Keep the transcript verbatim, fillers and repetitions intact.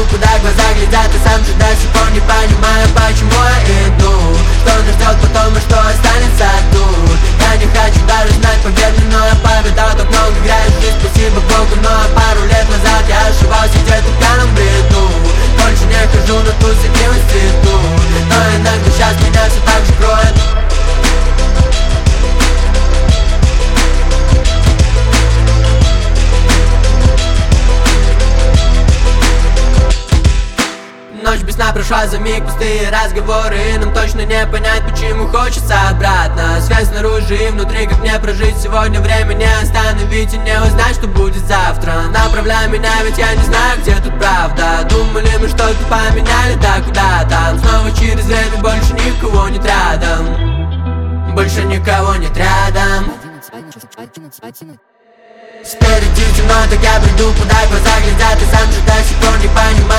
приду, куда глаза глядят. И сам же до сих пор не понимаю, почему я иду. Что нас ждет потом и что останется тут. Я не хочу даже знать победы, но я повидал так много грязи. Жизнь, спасибо Богу, но пару лет назад я ошибался где-то в пьяном бреду. Больше не хожу на тусы и в институт, но иногда сейчас меня все так же кроет. Ночь без сна прошла за миг, пустые разговоры. И нам точно не понять, почему хочется обратно. Связь снаружи и внутри, как мне прожить сегодня. Время не остановить и не узнать, что будет завтра. Направляй меня, ведь я не знаю, где тут правда. Думали мы что-то поменяли, да куда там. Снова через время, больше никого нет рядом. Больше никого нет рядом. Спереди темно, так я приду, куда глаза глядят. И сам же до сих пор не понимаю,